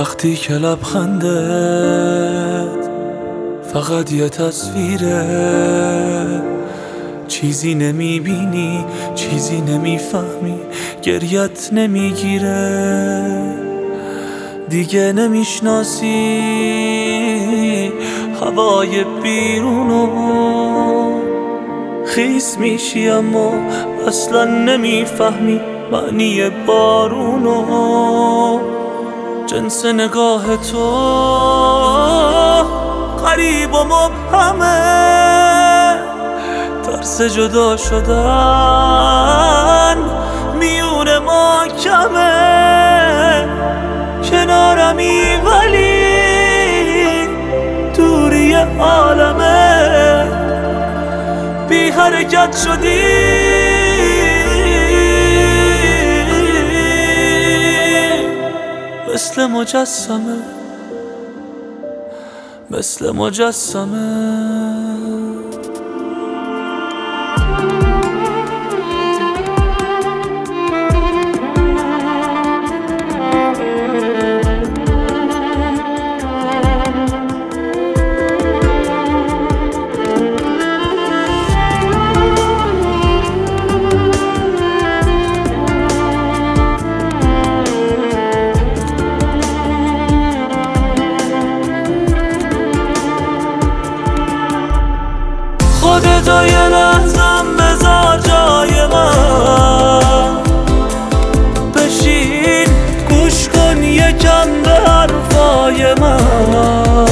وقتی که لبخندت فقط یه تصویره، چیزی نمیبینی، چیزی نمیفهمی، گریت نمیگیره، دیگه نمیشناسی هوای بیرونو، خیس میشی اما اصلا نمیفهمی معنی بارونو. جنس نگاه تو غریب و مبهمه، ترس جدا شدن میون ما کمه، کنارمی ولی دوری عالمه، بی حرکت شدی مثل مجسمه، مثل مجسمه. خودتو یه لحظم بذار جای من، بشین گوش کن یکم به حرفای من،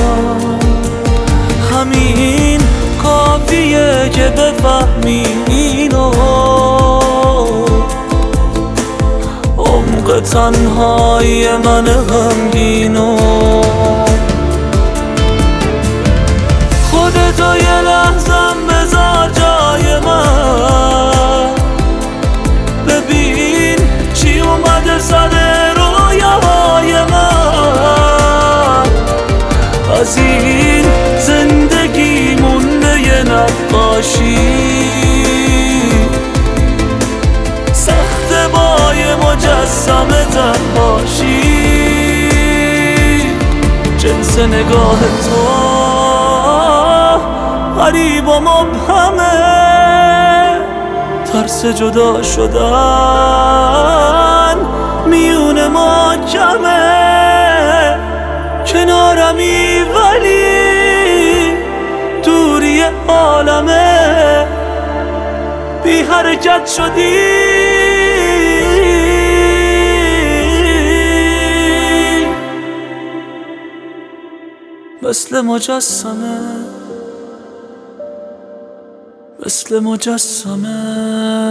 همین کافیه که بفهمی اینو، عمق تنهای من غمگینو. خودتو یه لحظم بذار جای من، ببین چی اومده سر رویاهای من، از این زندگی مونده یه نقاشی، سخته با یه مجسمه تنهاشی. جنس نگاه تو غریب و مبهمه، ترس جدا شدن میون ما کمه، کنارمی ولی دوری عالمه، بی حرکت شدی مثل مجسمه، مثل مجسمه.